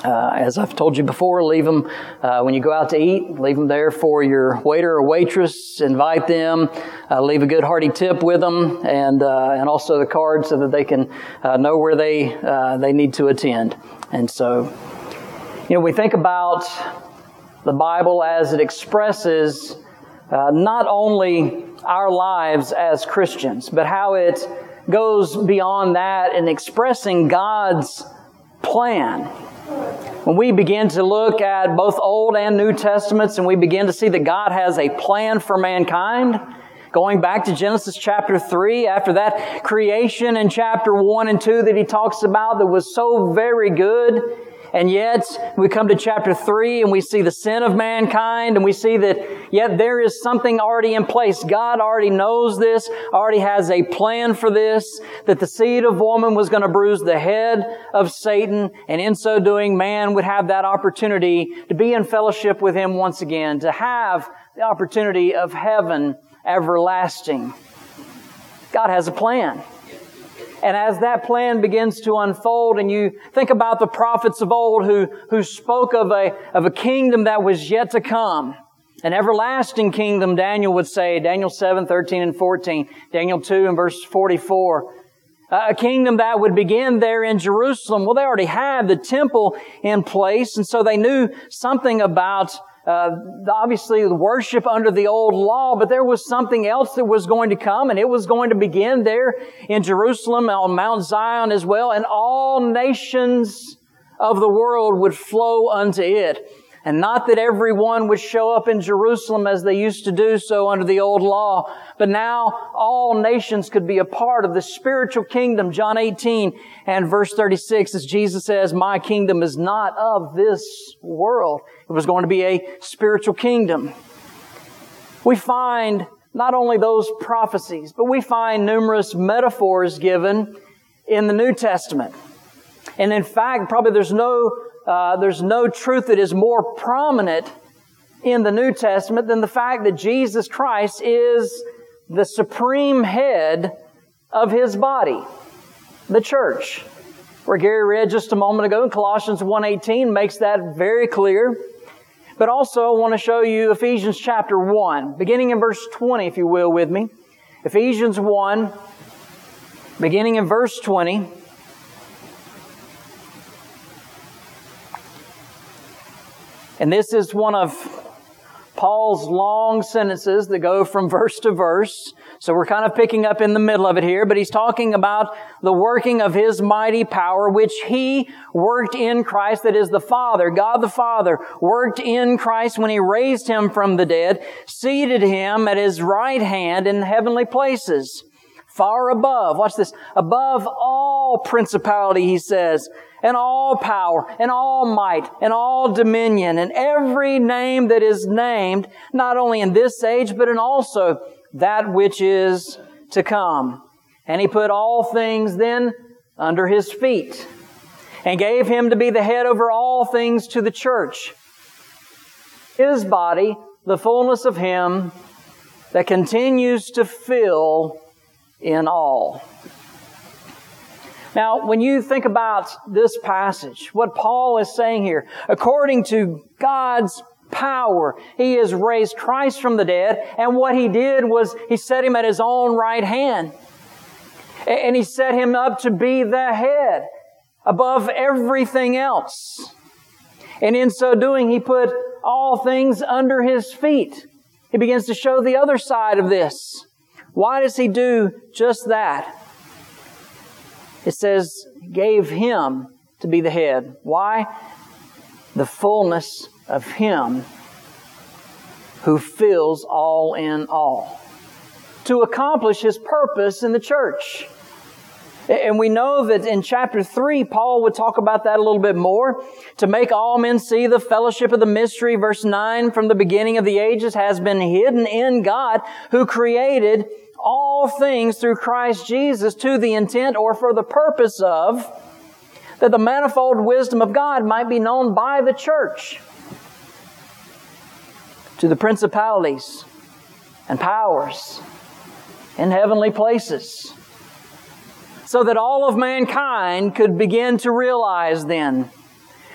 As I've told you before, leave them when you go out to eat. Leave them there for your waiter or waitress. Invite them. Leave a good hearty tip with them, and also the card so that they can know where they need to attend. And so, we think about the Bible as it expresses not only our lives as Christians, but how it goes beyond that in expressing God's plan. When we begin to look at both Old and New Testaments and we begin to see that God has a plan for mankind, going back to Genesis chapter 3, after that creation in chapter 1 and 2 that He talks about that was so very good, and yet we come to chapter 3 and we see the sin of mankind and we see that yet there is something already in place. God already knows this, already has a plan for this, that the seed of woman was going to bruise the head of Satan, and in so doing man would have that opportunity to be in fellowship with Him once again, to have the opportunity of heaven everlasting. God has a plan. And as that plan begins to unfold, and you think about the prophets of old who spoke of a kingdom that was yet to come, an everlasting kingdom, Daniel would say, Daniel 7, 13 and 14, Daniel 2 and verse 44, a kingdom that would begin there in Jerusalem. Well, they already had the temple in place, and so they knew something about obviously the worship under the old law, but there was something else that was going to come, and it was going to begin there in Jerusalem on Mount Zion as well, and all nations of the world would flow unto it. And not that everyone would show up in Jerusalem as they used to do so under the old law, but now all nations could be a part of the spiritual kingdom. John 18 and verse 36, as Jesus says, "My kingdom is not of this world." It was going to be a spiritual kingdom. We find not only those prophecies, but we find numerous metaphors given in the New Testament. And in fact, probably there's no truth that is more prominent in the New Testament than the fact that Jesus Christ is the supreme head of His body, the church. Where Gary read just a moment ago in Colossians 1:18 makes that very clear. But also I want to show you Ephesians chapter 1, beginning in verse 20, if you will, with me. Ephesians 1, beginning in verse 20. And this is one of Paul's long sentences that go from verse to verse. So we're kind of picking up in the middle of it here, but he's talking about the working of His mighty power, which He worked in Christ, that is the Father, God the Father, worked in Christ when He raised Him from the dead, seated Him at His right hand in heavenly places, far above, watch this, above all principality, he says, and all power, and all might, and all dominion, and every name that is named, not only in this age, but in also that which is to come. And He put all things then under His feet, and gave Him to be the head over all things to the church, His body, the fullness of Him that continues to fill in all. Now, when you think about this passage, what Paul is saying here, according to God's power, He has raised Christ from the dead, and what He did was He set Him at His own right hand. And He set Him up to be the head above everything else. And in so doing, He put all things under His feet. He begins to show the other side of this. Why does He do just that? It says, gave Him to be the head. Why? The fullness of Him who fills all in all. To accomplish His purpose in the church. And we know that in chapter 3, Paul would talk about that a little bit more. To make all men see the fellowship of the mystery, verse 9, from the beginning of the ages has been hidden in God, who created all things through Christ Jesus, to the intent or for the purpose of, that the manifold wisdom of God might be known by the church, to the principalities and powers in heavenly places, so that all of mankind could begin to realize then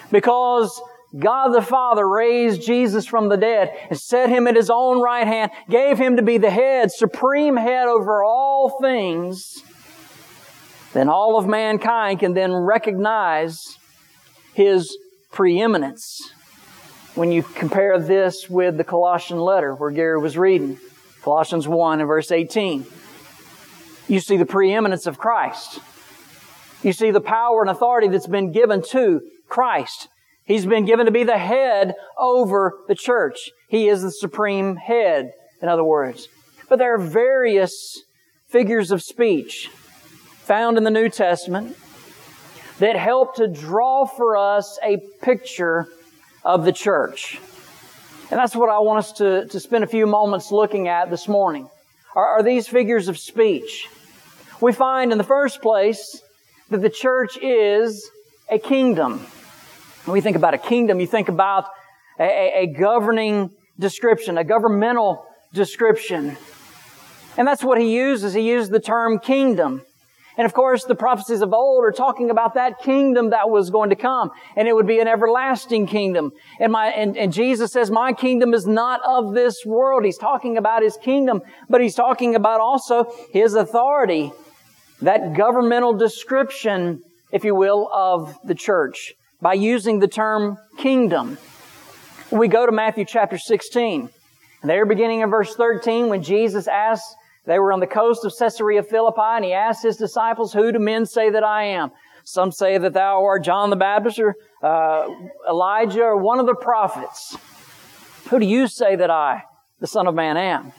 Because God the Father raised Jesus from the dead and set Him at His own right hand, gave Him to be the head, supreme head over all things, then all of mankind can then recognize His preeminence. When you compare this with the Colossian letter where Gary was reading, Colossians 1 and verse 18, you see the preeminence of Christ. You see the power and authority that's been given to Christ. He's been given to be the head over the church. He is the supreme head, in other words. But there are various figures of speech found in the New Testament that help to draw for us a picture of the church. And that's what I want us to spend a few moments looking at this morning. Are these figures of speech? We find in the first place that the church is a kingdom. When we think about a kingdom, you think about a governing description, a governmental description. And that's what he uses. He used the term kingdom. And of course, the prophecies of old are talking about that kingdom that was going to come. And it would be an everlasting kingdom. And Jesus says, my kingdom is not of this world. He's talking about His kingdom, but He's talking about also His authority. That governmental description, if you will, of the church by using the term kingdom. We go to Matthew chapter 16. And there beginning in verse 13, when Jesus asked, they were on the coast of Caesarea Philippi, and He asked His disciples, who do men say that I am? Some say that thou art John the Baptist or Elijah or one of the prophets. Who do you say that I, the Son of Man, am?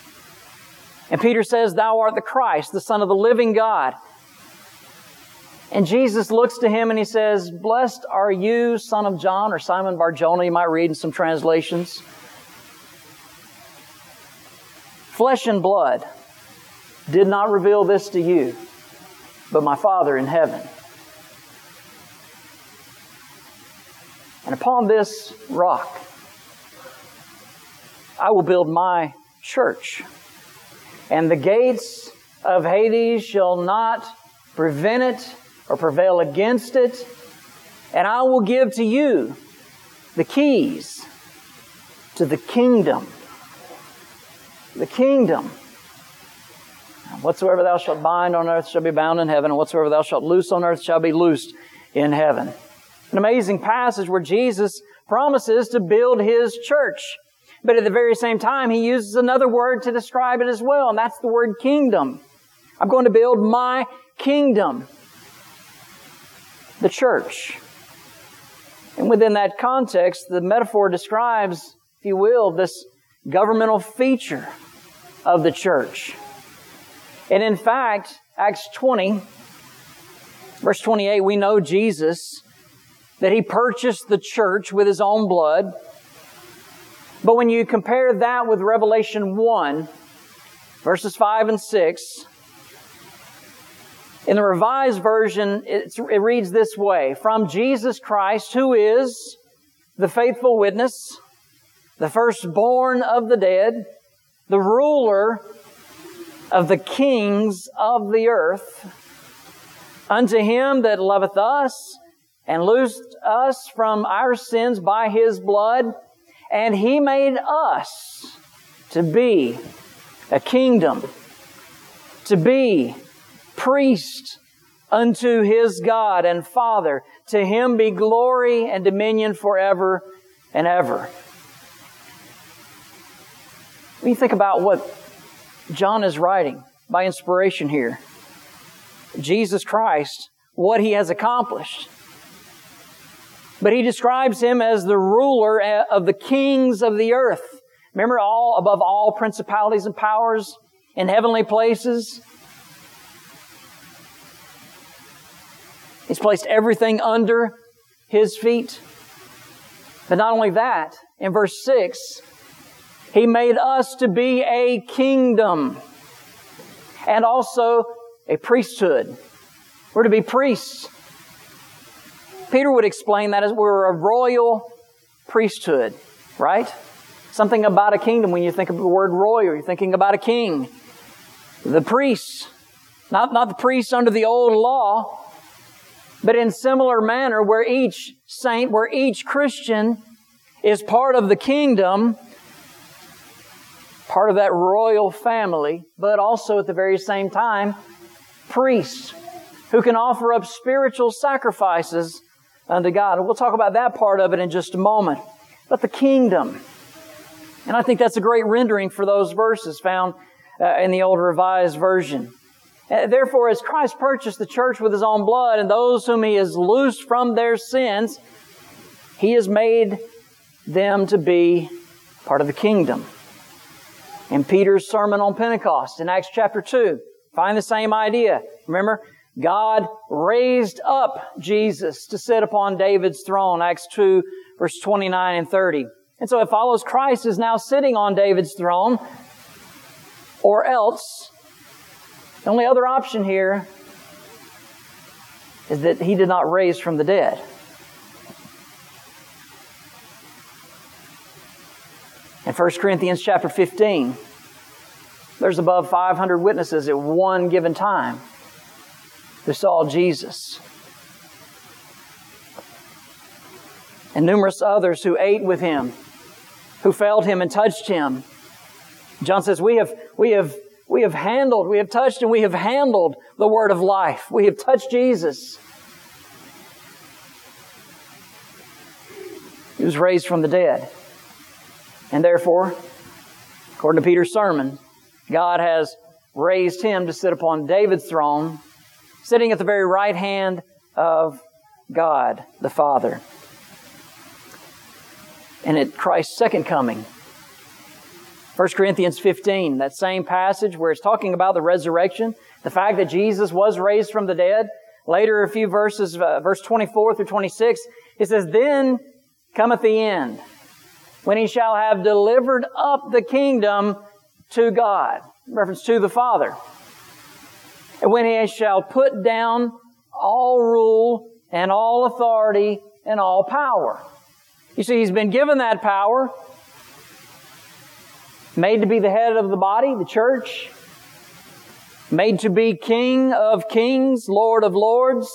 And Peter says, thou art the Christ, the Son of the living God. And Jesus looks to him and He says, blessed are you, son of John, or Simon Bar-Jonah, you might read in some translations. Flesh and blood did not reveal this to you, but my Father in heaven. And upon this rock, I will build my church, and the gates of Hades shall not prevent it or prevail against it. And I will give to you the keys to the kingdom. The kingdom. Whatsoever thou shalt bind on earth shall be bound in heaven, and whatsoever thou shalt loose on earth shall be loosed in heaven. An amazing passage where Jesus promises to build His church. But at the very same time, He uses another word to describe it as well, and that's the word kingdom. I'm going to build my kingdom. The church. And within that context, the metaphor describes, if you will, this governmental feature of the church. And in fact, Acts 20, verse 28, we know Jesus, that He purchased the church with His own blood. But when you compare that with Revelation 1, verses 5 and 6, in the Revised Version, it reads this way, from Jesus Christ, who is the faithful witness, the firstborn of the dead, the ruler of the kings of the earth, unto Him that loveth us and loosed us from our sins by His blood, and He made us to be a kingdom, to be priest unto His God and Father. To Him be glory and dominion forever and ever. When you think about what John is writing by inspiration here, Jesus Christ, what He has accomplished. But he describes Him as the ruler of the kings of the earth. Remember, above all principalities and powers in heavenly places. He's placed everything under His feet. But not only that, in verse 6, He made us to be a kingdom and also a priesthood. We're to be priests. Peter would explain that as we're a royal priesthood, right? Something about a kingdom. When you think of the word royal, you're thinking about a king. The priests, not the priests under the old law, But in similar manner, where each saint, where each Christian is part of the kingdom, part of that royal family, but also at the very same time, priests who can offer up spiritual sacrifices unto God. And we'll talk about that part of it in just a moment. But the kingdom. And I think that's a great rendering for those verses found in the Old Revised Version. Therefore, as Christ purchased the church with His own blood, and those whom He has loosed from their sins, He has made them to be part of the kingdom. In Peter's sermon on Pentecost, in Acts chapter 2, find the same idea. Remember, God raised up Jesus to sit upon David's throne, Acts 2, verse 29 and 30. And so it follows Christ is now sitting on David's throne, or else, the only other option here is that He did not raise from the dead. In 1 Corinthians chapter 15, there's above 500 witnesses at one given time who saw Jesus. And numerous others who ate with Him, who felt Him and touched Him. John says, we have touched and we have handled the word of life. We have touched Jesus. He was raised from the dead. And therefore, according to Peter's sermon, God has raised Him to sit upon David's throne, sitting at the very right hand of God the Father. And at Christ's second coming, 1 Corinthians 15, that same passage where it's talking about the resurrection, the fact that Jesus was raised from the dead. Later, a few verses, verse 24 through 26, it says, "Then cometh the end, when He shall have delivered up the kingdom to God," in reference to the Father. "And when He shall put down all rule and all authority and all power." You see, He's been given that power, made to be the head of the body, the church, made to be King of kings, Lord of lords.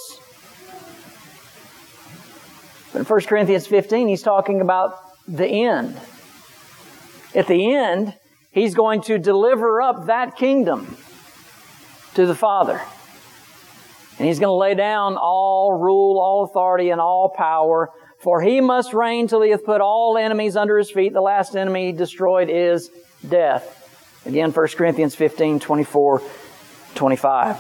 But in 1 Corinthians 15, He's talking about the end. At the end, He's going to deliver up that kingdom to the Father. And He's going to lay down all rule, all authority, and all power. For He must reign till He hath put all enemies under His feet. The last enemy destroyed is death. Again, 1 Corinthians 15, 24, 25.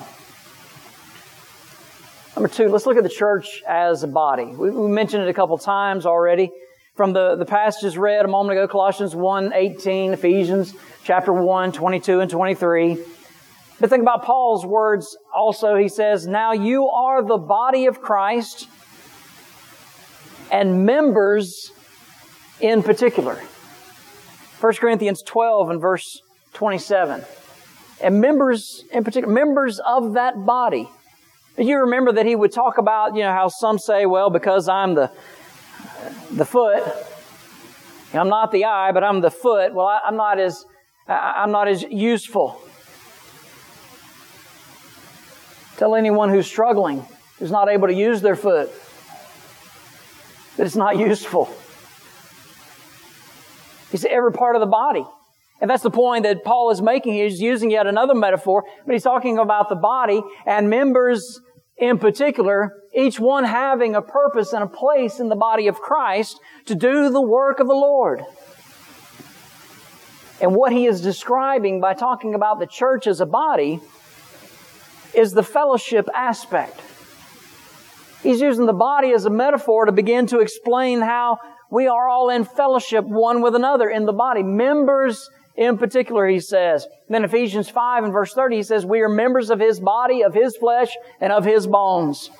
Number two, let's look at the church as a body. We mentioned it a couple times already. From the passages read a moment ago, Colossians 1, 18, Ephesians chapter 1, 22 and 23. But think about Paul's words also. He says, "Now you are the body of Christ, and members in particular." 1 Corinthians 12 and verse 27. And members in particular, members of that body. You remember that he would talk about, how some say, well, because I'm the foot, I'm not the eye, but I'm the foot. Well, I'm not as useful. Tell anyone who's struggling, who's not able to use their foot, that it's not useful. He's every part of the body. And that's the point that Paul is making. He's using yet another metaphor, but he's talking about the body and members in particular, each one having a purpose and a place in the body of Christ to do the work of the Lord. And what he is describing by talking about the church as a body is the fellowship aspect. He's using the body as a metaphor to begin to explain how we are all in fellowship one with another in the body. Members in particular, he says. Then Ephesians 5 and verse 30, he says, we are members of His body, of His flesh, and of His bones.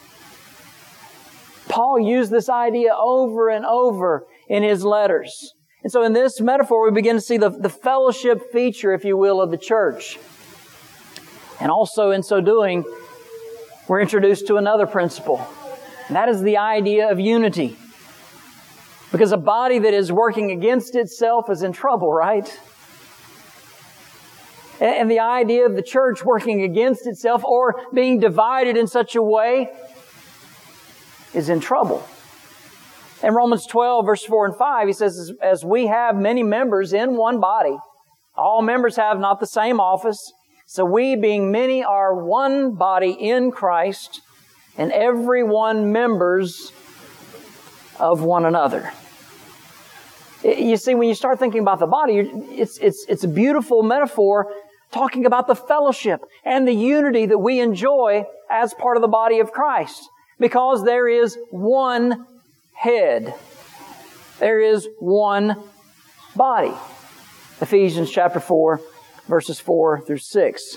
Paul used this idea over and over in his letters. And so in this metaphor, we begin to see the fellowship feature, if you will, of the church. And also in so doing, we're introduced to another principle. And that is the idea of unity. Because a body that is working against itself is in trouble, right? And the idea of the church working against itself or being divided in such a way is in trouble. In Romans 12, verse 4 and 5, he says, as we have many members in one body, all members have not the same office, so we, being many, are one body in Christ, and every one members of one another. You see, when you start thinking about the body, it's a beautiful metaphor talking about the fellowship and the unity that we enjoy as part of the body of Christ. Because there is one head. There is one body. Ephesians chapter 4, verses 4 through 6.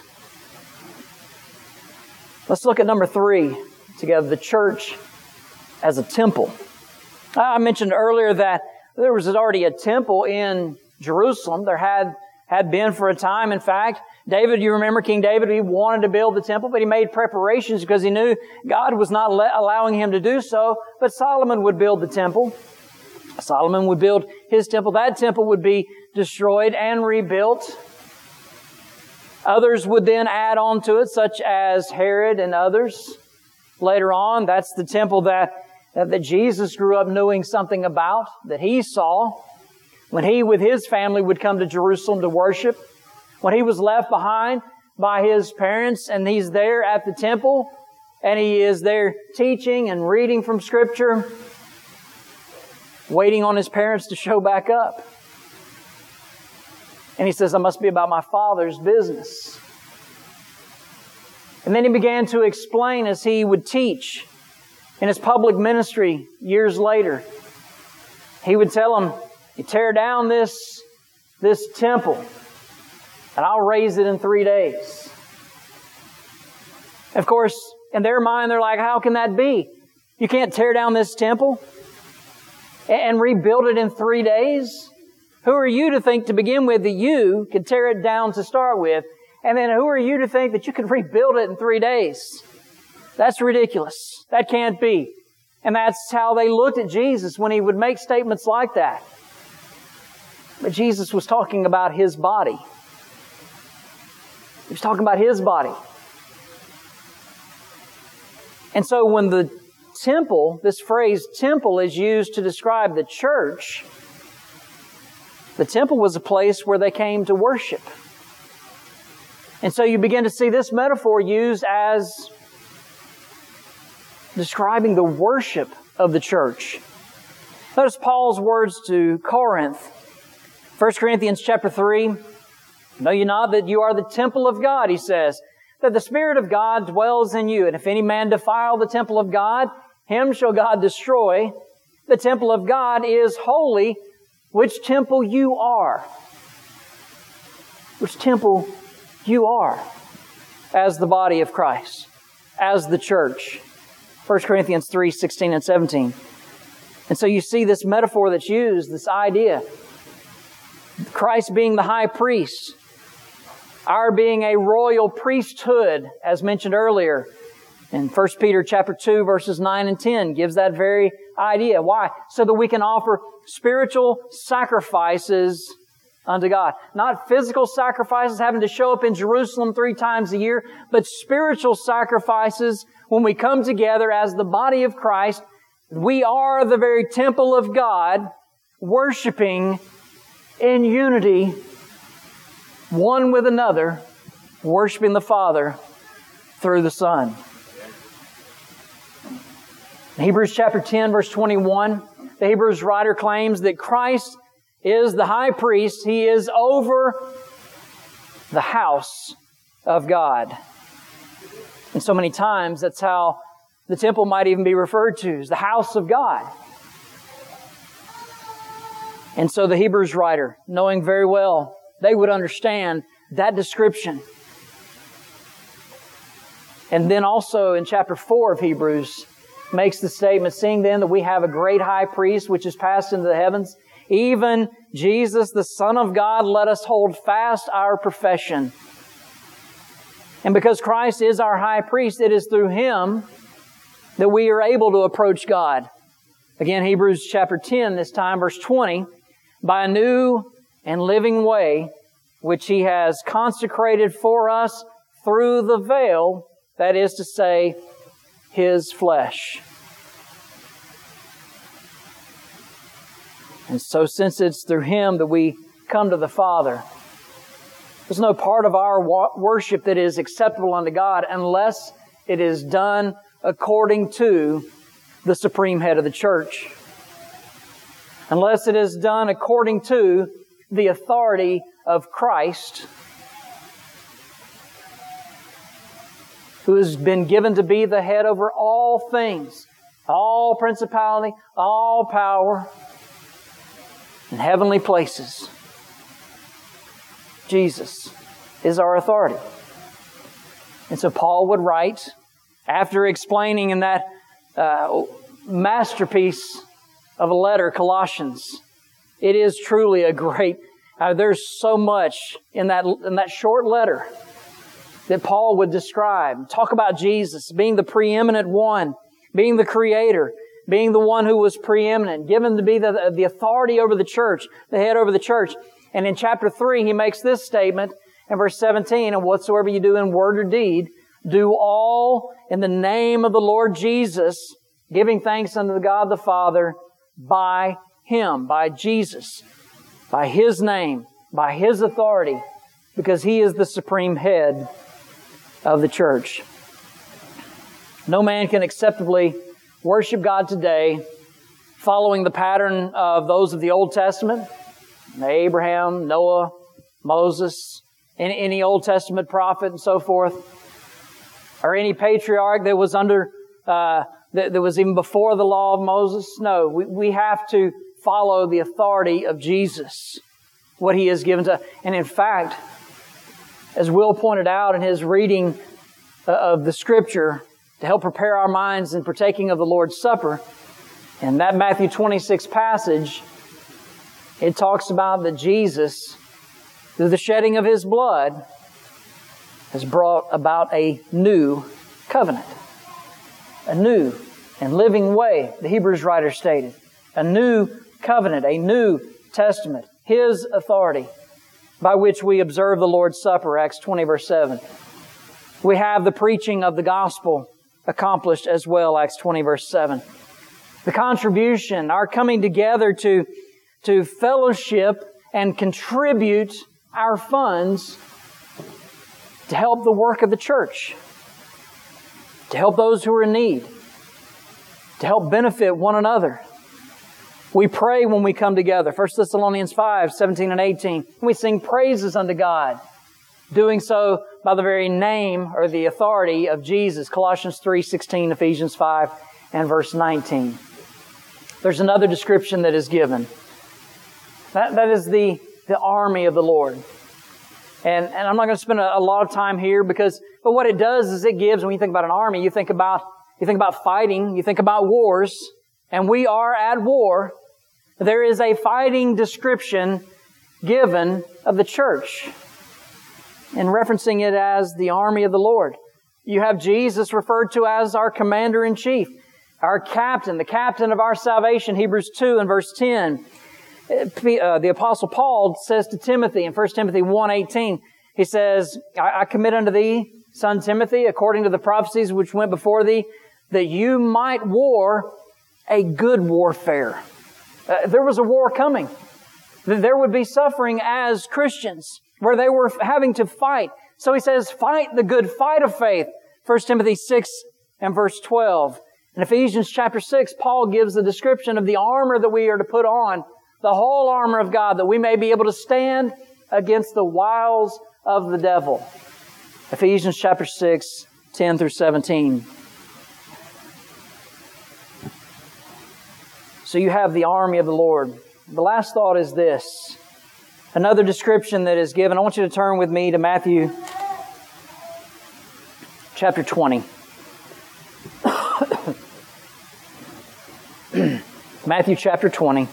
Let's look at number 3 together, the church as a temple. I mentioned earlier that there was already a temple in Jerusalem. There had been for a time. In fact, David, you remember King David, he wanted to build the temple, but he made preparations because he knew God was not allowing him to do so. But Solomon would build the temple. Solomon would build his temple. That temple would be destroyed and rebuilt. Others would then add on to it, such as Herod and others. Later on, that's the temple that Jesus grew up knowing something about, that he saw when he with his family would come to Jerusalem to worship. When he was left behind by his parents and he's there at the temple and he is there teaching and reading from Scripture, waiting on his parents to show back up. And he says, I must be about my Father's business. And then he began to explain as he would teach in his public ministry years later. He would tell them, you tear down this temple and I'll raise it in 3 days. Of course, in their mind, they're like, how can that be? You can't tear down this temple and rebuild it in 3 days? Who are you to think to begin with that you could tear it down to start with? And then who are you to think that you could rebuild it in 3 days? That's ridiculous. That can't be. And that's how they looked at Jesus when he would make statements like that. But Jesus was talking about His body. He was talking about His body. And so when the temple, this phrase temple, is used to describe the church, the temple was a place where they came to worship. And so you begin to see this metaphor used as describing the worship of the church. Notice Paul's words to Corinth. 1 Corinthians chapter 3. Know you not that you are the temple of God, he says, that the Spirit of God dwells in you. And if any man defile the temple of God, him shall God destroy. The temple of God is holy, which temple you are. Which temple you are as the body of Christ, as the church. 1 Corinthians 3, 16 and 17. And so you see this metaphor that's used, this idea. Christ being the high priest, our being a royal priesthood, as mentioned earlier. In 1 Peter chapter 2, verses 9 and 10 gives that very idea. Why? So that we can offer spiritual sacrifices unto God. Not physical sacrifices having to show up in Jerusalem 3 times a year, but spiritual sacrifices when we come together as the body of Christ. We are the very temple of God, worshiping in unity, one with another, worshiping the Father through the Son. In Hebrews chapter 10, verse 21, the Hebrews writer claims that Christ is the high priest. He is over the house of God. And so many times that's how the temple might even be referred to, as the house of God. And so the Hebrews writer, knowing very well, they would understand that description. And then also in chapter 4 of Hebrews, makes the statement, seeing then that we have a great high priest which is passed into the heavens, even Jesus, the Son of God, let us hold fast our profession. And because Christ is our high priest, it is through Him that we are able to approach God. Again, Hebrews chapter 10, this time verse 20, by a new and living way, which He has consecrated for us through the veil, that is to say, His flesh. And so since it's through Him that we come to the Father, there's no part of our worship that is acceptable unto God unless it is done according to the supreme head of the church. Unless it is done according to the authority of Christ, who has been given to be the head over all things, all principality, all power, in heavenly places. Jesus is our authority. And so Paul would write, after explaining in that masterpiece of a letter, Colossians, it is truly a great, there's so much in that short letter that Paul would describe. Talk about Jesus being the preeminent one, being the creator, being the one who was preeminent, given to be the authority over the church, the head over the church. And in chapter 3, he makes this statement in verse 17, and whatsoever you do in word or deed, do all in the name of the Lord Jesus, giving thanks unto God the Father by Him, by Jesus, by His name, by His authority, because He is the supreme head of the church. No man can acceptably worship God today following the pattern of those of the Old Testament, Abraham, Noah, Moses, any Old Testament prophet and so forth, or any patriarch that was under, that was even before the law of Moses. No, we have to follow the authority of Jesus, what He has given to us. And in fact, as Will pointed out in his reading of the Scripture, to help prepare our minds in partaking of the Lord's Supper, in that Matthew 26 passage, it talks about that Jesus, through the shedding of His blood, has brought about a new covenant. A new and living way, the Hebrews writer stated. A new covenant, a new testament. His authority by which we observe the Lord's Supper, Acts 20 verse 7. We have the preaching of the gospel accomplished as well, Acts 20 verse 7. The contribution, our coming together to fellowship and contribute our funds to help the work of the church, to help those who are in need, to help benefit one another. We pray when we come together. 1 Thessalonians 5, 17 and 18. We sing praises unto God, doing so by the very name or the authority of Jesus. Colossians 3, 16, Ephesians 5, and verse 19. There's another description that is given. That is the army of the Lord. And I'm not going to spend a lot of time here but what it does is it gives, when you think about an army, you think about fighting, you think about wars, and we are at war. There is a fighting description given of the church and referencing it as the army of the Lord. You have Jesus referred to as our commander-in-chief, our captain, the captain of our salvation, Hebrews 2 and verse 10. The Apostle Paul says to Timothy in 1 Timothy 1:18, he says, I commit unto thee, son Timothy, according to the prophecies which went before thee, that you might war a good warfare. There was a war coming. There would be suffering as Christians where they were having to fight. So he says, fight the good fight of faith. 1 Timothy 6 and verse 12. In Ephesians chapter 6, Paul gives the description of the armor that we are to put on, the whole armor of God, that we may be able to stand against the wiles of the devil. Ephesians chapter 6, 10 through 17. So you have the army of the Lord. The last thought is this. Another description that is given. I want you to turn with me to Matthew chapter 20. Matthew chapter 20.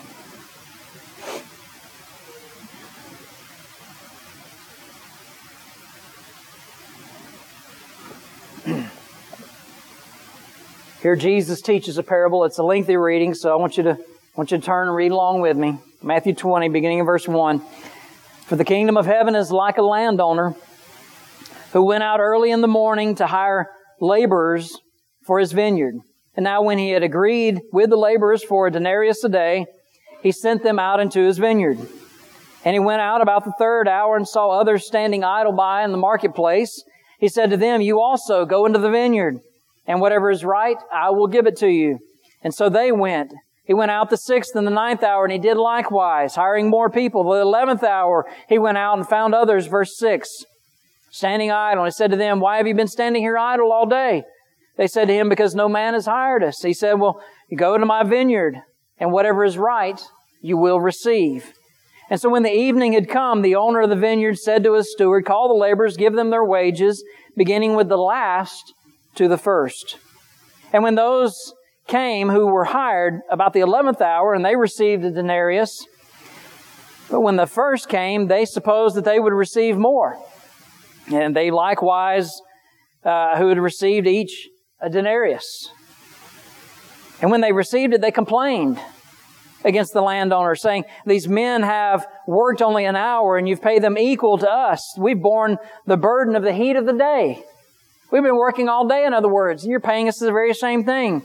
Here Jesus teaches a parable. It's a lengthy reading, so I want you to turn and read along with me. Matthew 20, beginning in verse 1. For the kingdom of heaven is like a landowner who went out early in the morning to hire laborers for his vineyard. And now when he had agreed with the laborers for a denarius a day, he sent them out into his vineyard. And he went out about the third hour and saw others standing idle by in the marketplace. He said to them, you also go into the vineyard, and whatever is right, I will give it to you. And so they went. He went out the 6th and the 9th hour, and he did likewise, hiring more people. The 11th hour, he went out and found others, verse 6, standing idle. And he said to them, why have you been standing here idle all day? They said to him, because no man has hired us. He said, well, you go into my vineyard, and whatever is right, you will receive. And so when the evening had come, the owner of the vineyard said to his steward, call the laborers, give them their wages, beginning with the last to the first. And when those came who were hired about the 11th hour, and they received a denarius, but when the first came, they supposed that they would receive more. And they likewise, who had received each a denarius. And when they received it, they complained against the landowner, saying, these men have worked only an hour, and you've paid them equal to us. We've borne the burden of the heat of the day. We've been working all day, in other words, and you're paying us the very same thing.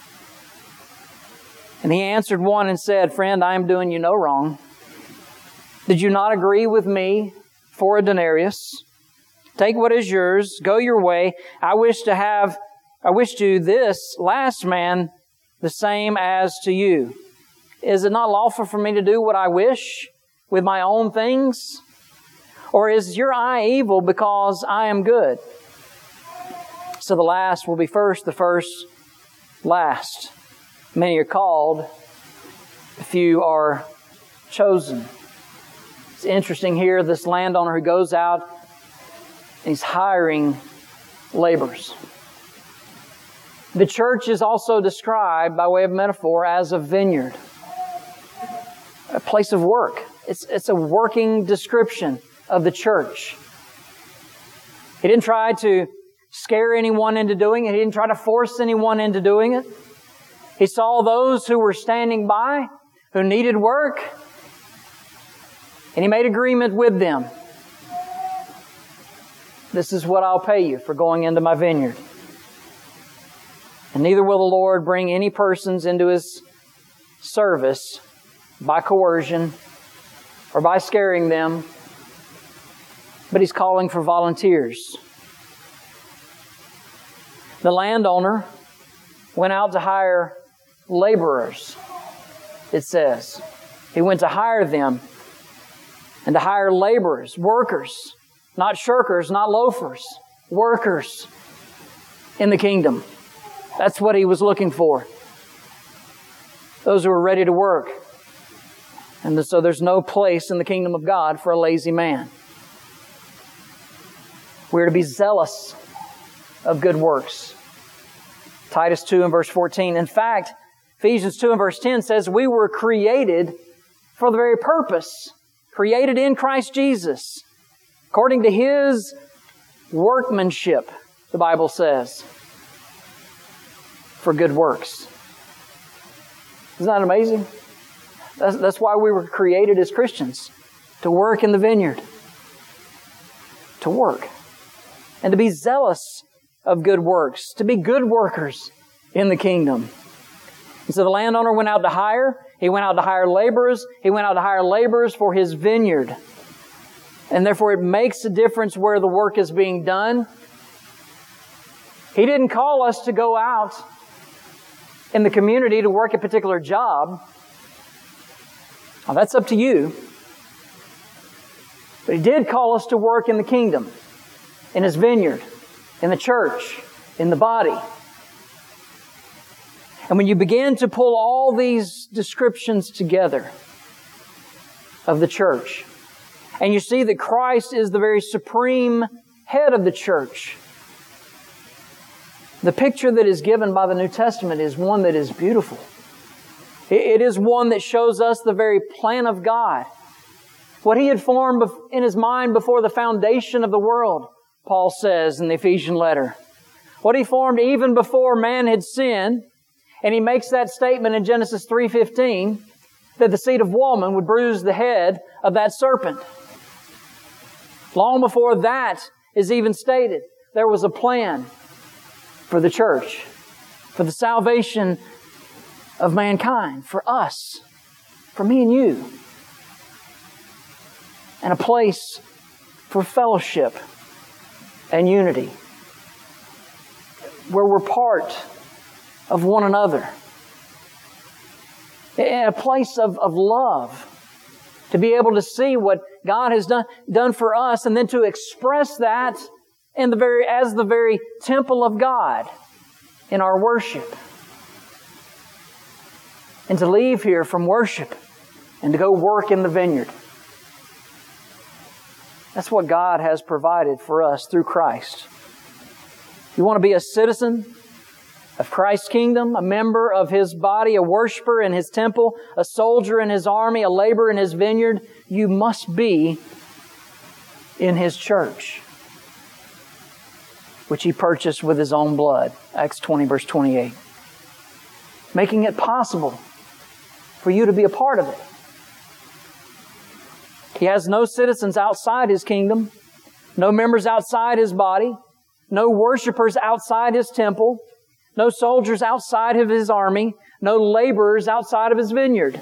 And he answered one and said, friend, I am doing you no wrong. Did you not agree with me for a denarius? Take what is yours, go your way. I wish to this last man the same as to you. Is it not lawful for me to do what I wish with my own things? Or is your eye evil because I am good? So the last will be first, the first last. Many are called, a few are chosen. It's interesting here, this landowner who goes out and he's hiring laborers. The church is also described, by way of metaphor, as a vineyard, a place of work. It's a working description of the church. He didn't try to scare anyone into doing it. He didn't try to force anyone into doing it. He saw those who were standing by, who needed work, and he made agreement with them. This is what I'll pay you for going into my vineyard. And neither will the Lord bring any persons into His service by coercion or by scaring them, but He's calling for volunteers. The landowner went out to hire laborers, it says. He went to hire them and to hire laborers, workers, not shirkers, not loafers, workers in the kingdom. That's what he was looking for. Those who are ready to work. And so there's no place in the kingdom of God for a lazy man. We're to be zealous of good works. Titus 2 and verse 14. In fact, Ephesians 2 and verse 10 says we were created for the very purpose, created in Christ Jesus, according to His workmanship, the Bible says, for good works. Isn't that amazing? That's why we were created as Christians, to work in the vineyard, to work, and to be zealous of good works, to be good workers in the kingdom. And so the landowner went out to hire. He went out to hire laborers. He went out to hire laborers for his vineyard. And therefore it makes a difference where the work is being done. He didn't call us to go out in the community to work a particular job. Now, that's up to you. But He did call us to work in the kingdom, in His vineyard, in the church, in the body. And when you begin to pull all these descriptions together of the church, and you see that Christ is the very supreme head of the church, the picture that is given by the New Testament is one that is beautiful. It is one that shows us the very plan of God. What He had formed in His mind before the foundation of the world, Paul says in the Ephesian letter. What He formed even before man had sinned, and he makes that statement in Genesis 3:15, that the seed of woman would bruise the head of that serpent. Long before that is even stated, there was a plan for the church, for the salvation of mankind, for us, for me and you. And a place for fellowship and unity, where we're part of one another. In a place of love, to be able to see what God has done for us, and then to express that as the very temple of God in our worship. And to leave here from worship and to go work in the vineyard. That's what God has provided for us through Christ. You want to be a citizen of Christ's kingdom, a member of His body, a worshiper in His temple, a soldier in His army, a laborer in His vineyard, you must be in His church, which He purchased with His own blood. Acts 20, verse 28. Making it possible for you to be a part of it. He has no citizens outside His kingdom, no members outside His body, no worshipers outside His temple, no soldiers outside of His army, no laborers outside of His vineyard.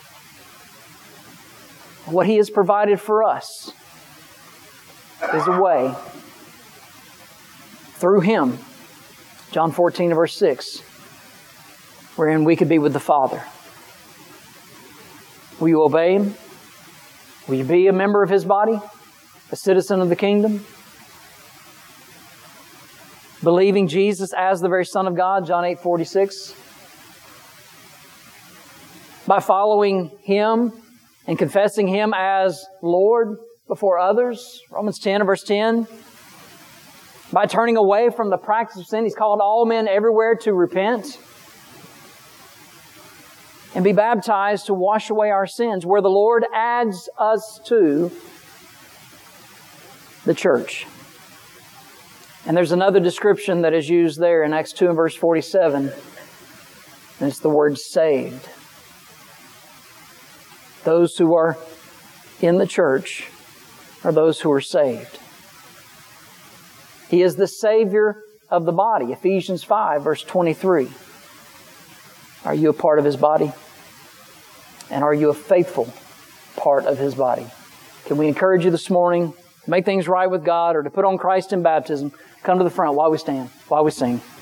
What He has provided for us is a way through Him, John 14 verse 6, wherein we could be with the Father. Will you obey Him? Will you be a member of His body? A citizen of the kingdom? Believing Jesus as the very Son of God, John 8:46. By following Him and confessing Him as Lord before others, Romans 10 verse 10. By turning away from the practice of sin, He's called all men everywhere to repent and be baptized to wash away our sins, where the Lord adds us to the church. And there's another description that is used there in Acts 2 and verse 47. And it's the word saved. Those who are in the church are those who are saved. He is the Savior of the body. Ephesians 5 verse 23. Are you a part of His body? And are you a faithful part of His body? Can we encourage you this morning to make things right with God, or to put on Christ in baptism? Come to the front while we stand, while we sing.